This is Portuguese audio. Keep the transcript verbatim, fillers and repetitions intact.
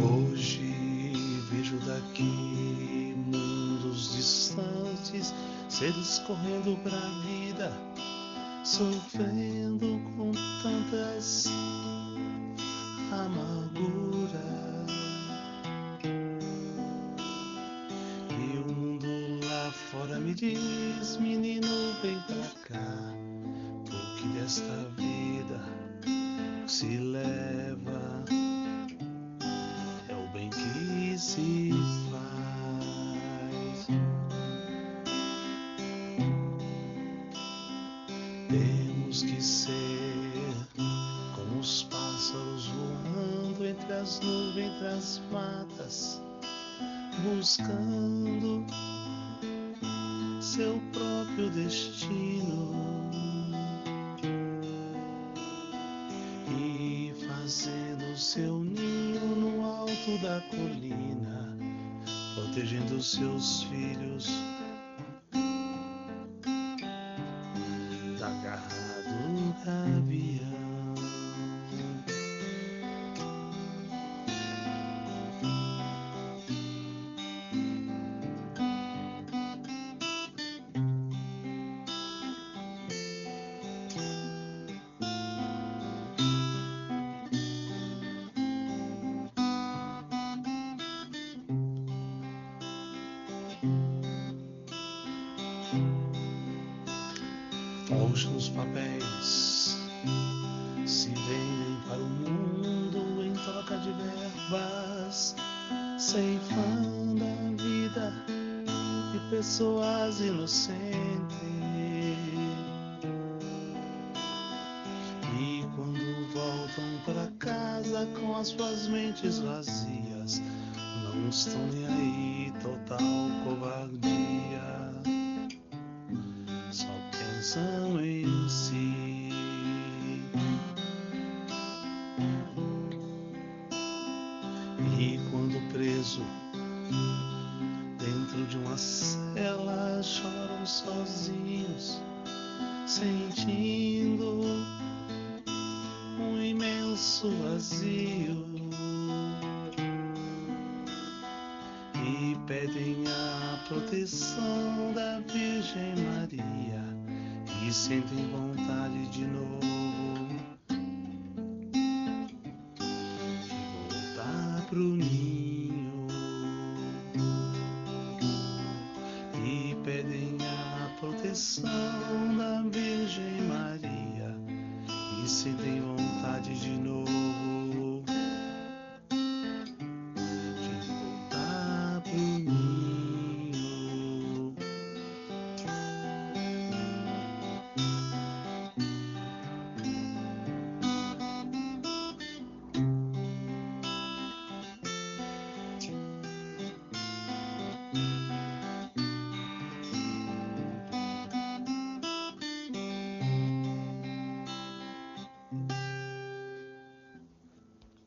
Hoje vejo daqui mundos distantes, seres correndo pra vida, sofrendo com tantas amarguras. E o mundo lá fora me diz: menino, vem pra cá, porque desta vida se leva é o bem que se faz. Temos que ser como os pássaros voando entre as nuvens, entre as matas, buscando seu próprio destino e fazendo seu ninho no alto da colina, protegendo seus filhos da garra do gavião. Hoje os papéis se vendem para o mundo em troca de verbas, ceifando a vida de pessoas inocentes. E quando voltam para casa com as suas mentes vazias, não estão nem aí, total covardia, só pensam em si. E quando preso dentro de uma cela, choram sozinhos, sentindo um imenso vazio, e pedem a proteção da Virgem Maria e sentem vontade de novo de voltar pro ninho, e pedem a proteção da Virgem Maria e sentem vontade de novo